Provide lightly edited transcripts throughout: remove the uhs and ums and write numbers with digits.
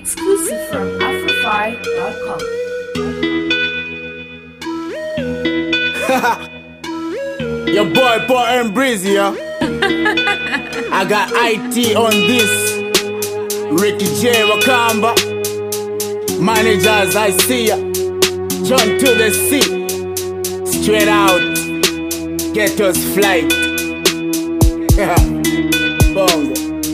Exclusive from Afrofy.com. Your boy Paul and Breezy, yeah. I got IT on this. Ricky J. Wakamba. Managers, I see ya. John to the sea. Straight out. Get us flight. Bongo.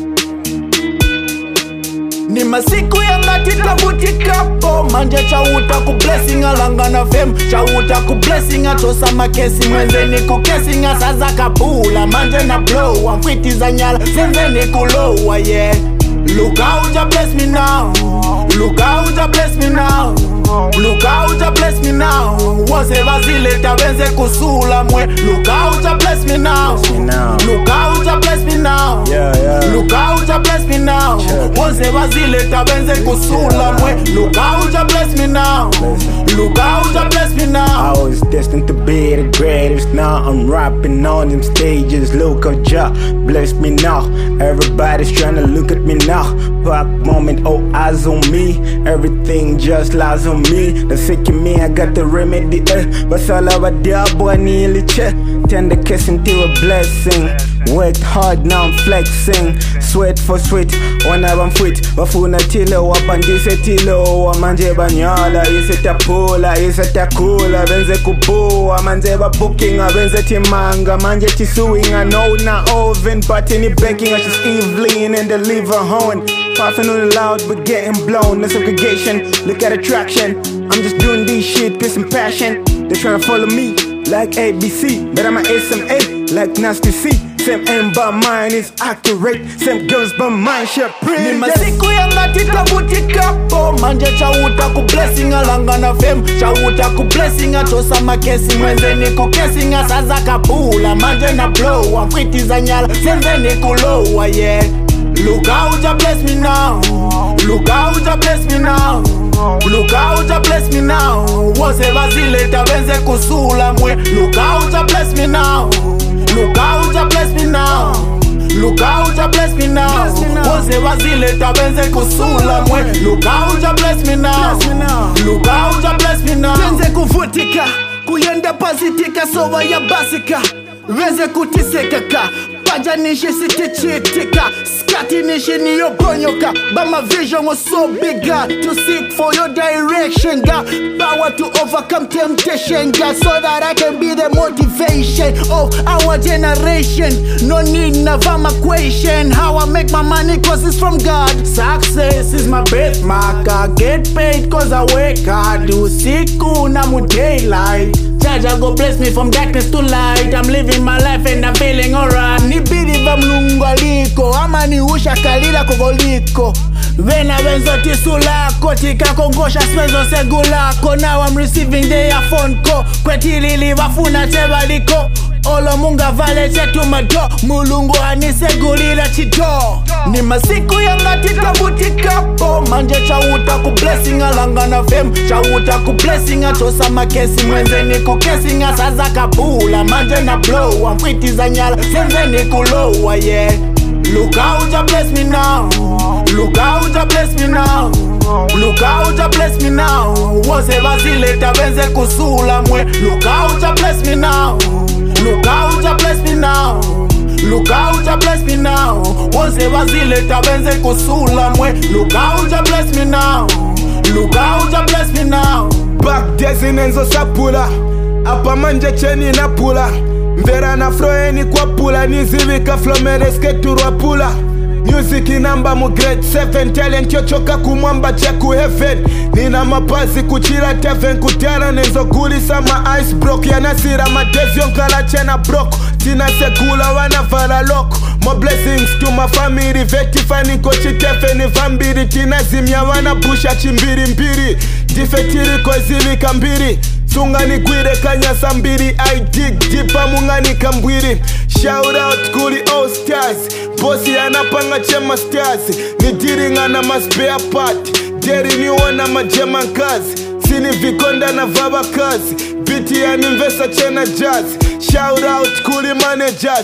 Ni masiku yanga titavutika manje chauta ku blessing alanga na fem chauta ku blessing atosa makesi mwenzeni ku kessing asaza kabula manje na blow amfiti za nyala zenzeni kulowa yeah. Look how you bless me now. Look how you bless me now. Look how you bless me now. Wose vazile tabenze kusula mwe. Look how you bless me now. Look how you bless me now. Look how you bless me now. Wose vazile tabenze kusula mwe. Look how you bless me now. Look how you bless me now. I was destined to be the greatest. Now I'm rapping on them stages. Look how Jah bless me now. Everybody's trying to look at me now. Back moment, all eyes on me. Everything just lies on me. The sick in me, I got the remedy. But all about the boy nearly check. Turn the case into a blessing. Worked hard, now I'm flexing. Sweat for sweat, when I'm fit. Wafuna tilo, wapandise tilo. Wamanje banyala, ise tapula, ise takula. Benze kuboa, manje ba booking. Benze timanga, manje tisuing. I know na oven, but any baking. I just Evelyn and the liver horn. Puffing on the loud, but getting blown. No segregation, look at attraction. I'm just doing this shit, cause some passion. They try to follow me like ABC, but I'm a SMA like Nasty C. Same aim but mine is accurate. Same girls but mine share pretty. Ni masiku yanga titavutika manje chauta ku blessing alanga na fem chauta ku blessing atosa makesi mwenzeni ku kessing asaza kabula manje na blow amfiti za nyala zenzeni kulowa yeah. Look how you bless me now. Look how you bless me now. Look how you bless me now. Wose vazile tabenze kusula mwe. Look how you bless me now. Look how you bless me now. Look how you bless me now. Wose vazile tabenze kusula mwe. Look how you bless me now. Look how you bless me now. Tenze kuvutika, kuyenda pasitika sowa ya basika. Weze kutiseka paja nishi sitichitika. Skati nishi niyogonyoka. But my vision was so big, God, to seek for your direction, God. Power to overcome temptation, God, so that I can be the motivation of our generation. No need Navama question. How I make my money cause it's from God. Success is my birthmark. I get paid cause I work hard. Usiku na mu daylight. Jaja go bless me from darkness to light. I'm living my life and I'm feeling alright. Nibidi va mlungu aliko ama ni usha kalila kogoliko. Vena wenzo tisulako tika kongosha swezo segulako. Now I'm receiving the phone call. Kwetilili wafuna tebaliko. Olo munga vale chetu mado. Mulungu anisegulila chito. Ni masiku yanga titavutika manje chauta ku blessing alanga na fem chauta ku blessing atosa makesi mwenzeni ku kessing asaza kabula manje na blow amfiti za nyala zenzeni kulowa yeah. Look how you bless me now. Look how you bless me now. Look how you bless me now. Wose vazile tabenze kusula mwe. Look how you bless me now. Look how you bless me now. Look how you bless me now. Wose vazile tabenze kusula mwe. Look how you bless me now. Look how you bless me now. Back days inenzo sapula. Apa manje cheni na pula. Mvera na froeni kwa pula. Nizivika flomereske turwa pula. Music inamba mu grade 7. Talent yochoka kumwamba cheku heaven. Nina mapazi kuchira teven. Kutiara nenzo kulisa ma ice broke. Yanasira madezi yonkala chena broko. Tina segula wana fara loko. More blessings to my family. Vetifani kochi tefe ni vambiri. Tina zimya wana busha chimbiri mbiri. Difetiri kozili kambiri. Sungani gwire kanyasa mbiri. I dig deeper mungani kambwiri. Shout out kuli all stars. Bossy anapanga chema stars. Nidiringa na ma spare part. Jerry ni wana ma German cars. Sini vikonda na vaba cars. Biti ya investa chena jazz. Shout out kuli managers.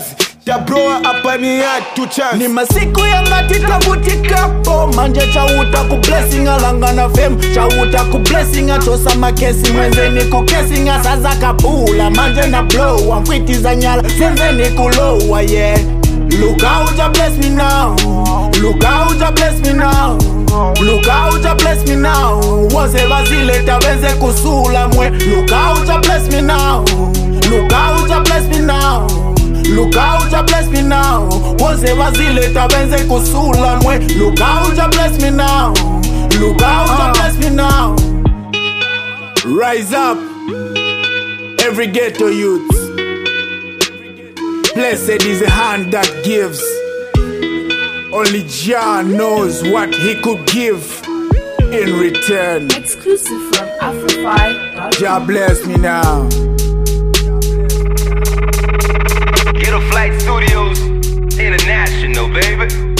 tabroa apa ni yatu chance. Ni masiku yangati tavutikapo manje chauta ku blessing alangana fame chauta ku blessing atosa makesi mwenzeni ku kessing asaza kapula manje na blow amfitiza nyala senzeni kulowa yeah. Look how you bless me now. Look how you bless me now. Look how you bless me now. Wose vazile taweze kusula mwe. Look how you bless me now. Look how you bless me now. Look how you bless me now. Wose vazile taweze kusula mwe. Look how you bless me now. Look how you bless me now. Rise up, every ghetto youth. Blessed is the hand that gives. Only Jah knows what he could give in return. Exclusive from Afro5.com. Jah bless me now. Ghetto Flight Studios International, baby.